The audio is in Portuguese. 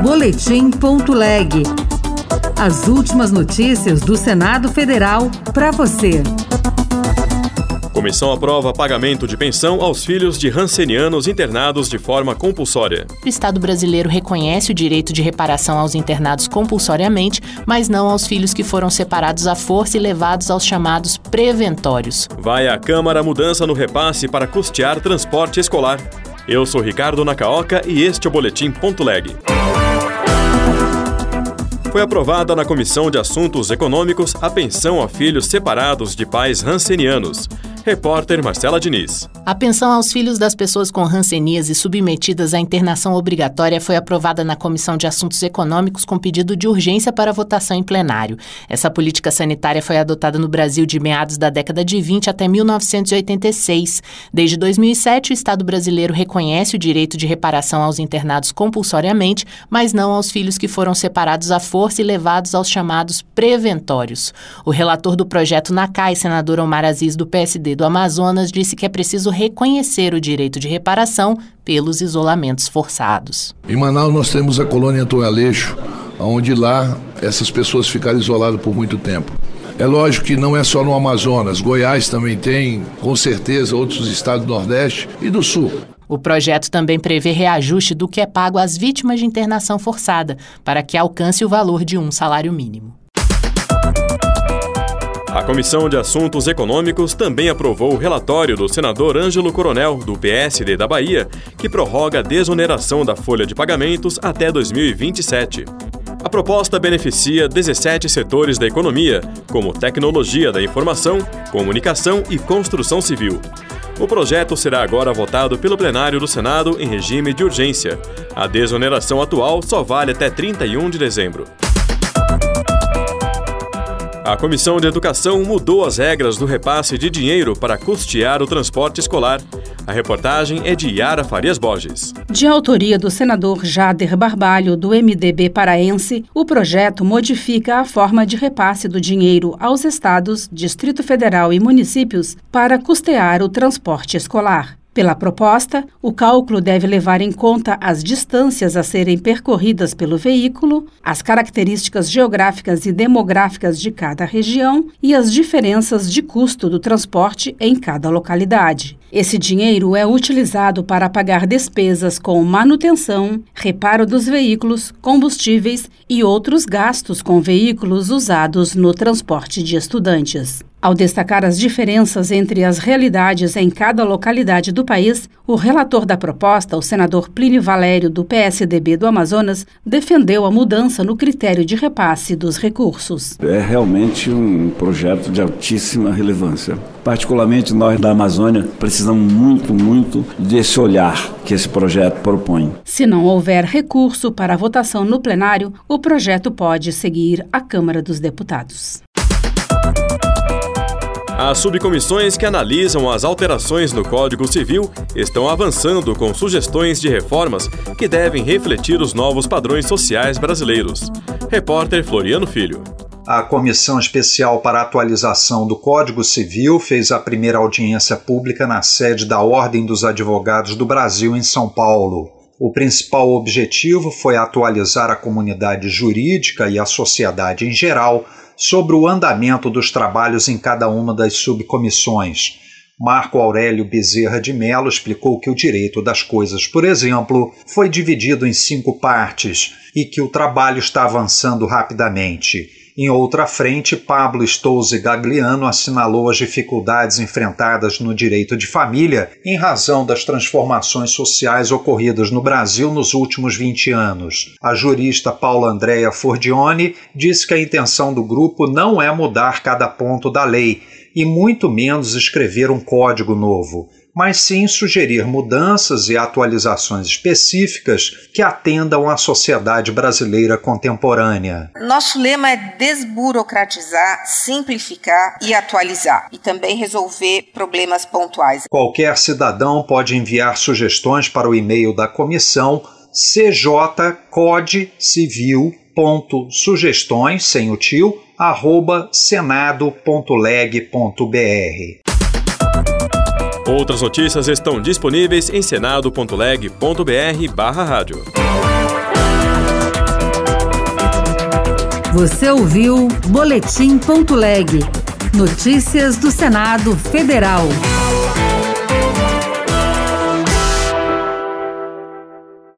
Boletim.leg. As últimas notícias do Senado Federal para você. Comissão aprova pagamento de pensão aos filhos de rancenianos internados de forma compulsória. O Estado brasileiro reconhece o direito de reparação aos internados compulsoriamente, mas não aos filhos que foram separados à força e levados aos chamados preventórios. Vai à Câmara mudança no repasse para custear transporte escolar. Eu sou Ricardo Nacaoca e este é o Boletim.leg. Foi aprovada na Comissão de Assuntos Econômicos a pensão a filhos separados de pais rancenianos. Repórter Marcela Diniz. A pensão aos filhos das pessoas com hanseníase submetidas à internação obrigatória foi aprovada na Comissão de Assuntos Econômicos com pedido de urgência para votação em plenário. Essa política sanitária foi adotada no Brasil de meados da década de 20 até 1986. Desde 2007, o Estado brasileiro reconhece o direito de reparação aos internados compulsoriamente, mas não aos filhos que foram separados à força e levados aos chamados preventórios. O relator do projeto na CAI, senador Omar Aziz, do PSD do Amazonas, disse que é preciso reconhecer o direito de reparação pelos isolamentos forçados. Em Manaus nós temos a colônia Toaleixo, onde lá essas pessoas ficaram isoladas por muito tempo. É lógico que não é só no Amazonas, Goiás também tem, com certeza, outros estados do Nordeste e do Sul. O projeto também prevê reajuste do que é pago às vítimas de internação forçada, para que alcance o valor de um salário mínimo. A Comissão de Assuntos Econômicos também aprovou o relatório do senador Ângelo Coronel, do PSD da Bahia, que prorroga a desoneração da folha de pagamentos até 2027. A proposta beneficia 17 setores da economia, como tecnologia da informação, comunicação e construção civil. O projeto será agora votado pelo plenário do Senado em regime de urgência. A desoneração atual só vale até 31 de dezembro. A Comissão de Educação mudou as regras do repasse de dinheiro para custear o transporte escolar. A reportagem é de Yara Farias Borges. De autoria do senador Jader Barbalho, do MDB paraense, o projeto modifica a forma de repasse do dinheiro aos estados, Distrito Federal e municípios para custear o transporte escolar. Pela proposta, o cálculo deve levar em conta as distâncias a serem percorridas pelo veículo, as características geográficas e demográficas de cada região e as diferenças de custo do transporte em cada localidade. Esse dinheiro é utilizado para pagar despesas com manutenção, reparo dos veículos, combustíveis e outros gastos com veículos usados no transporte de estudantes. Ao destacar as diferenças entre as realidades em cada localidade do país, o relator da proposta, o senador Plínio Valério, do PSDB do Amazonas, defendeu a mudança no critério de repasse dos recursos. É realmente um projeto de altíssima relevância. Particularmente nós da Amazônia precisamos muito desse olhar que esse projeto propõe. Se não houver recurso para a votação no plenário, o projeto pode seguir à Câmara dos Deputados. As subcomissões que analisam as alterações no Código Civil estão avançando com sugestões de reformas que devem refletir os novos padrões sociais brasileiros. Repórter Floriano Filho. A Comissão Especial para a Atualização do Código Civil fez a primeira audiência pública na sede da Ordem dos Advogados do Brasil, em São Paulo. O principal objetivo foi atualizar a comunidade jurídica e a sociedade em geral sobre o andamento dos trabalhos em cada uma das subcomissões. Marco Aurélio Bezerra de Mello explicou que o direito das coisas, por exemplo, foi dividido em 5 partes e que o trabalho está avançando rapidamente. Em outra frente, Pablo Stolze Gagliano assinalou as dificuldades enfrentadas no direito de família em razão das transformações sociais ocorridas no Brasil nos últimos 20 anos. A jurista Paula Andrea Fordione disse que a intenção do grupo não é mudar cada ponto da lei e muito menos escrever um código novo, mas sim sugerir mudanças e atualizações específicas que atendam à sociedade brasileira contemporânea. Nosso lema é desburocratizar, simplificar e atualizar, e também resolver problemas pontuais. Qualquer cidadão pode enviar sugestões para o e-mail da comissão cjcodecivil.sugestões, sem o tio, @senado.leg.br. Outras notícias estão disponíveis em senado.leg.br/rádio. Você ouviu Boletim.leg. Notícias do Senado Federal.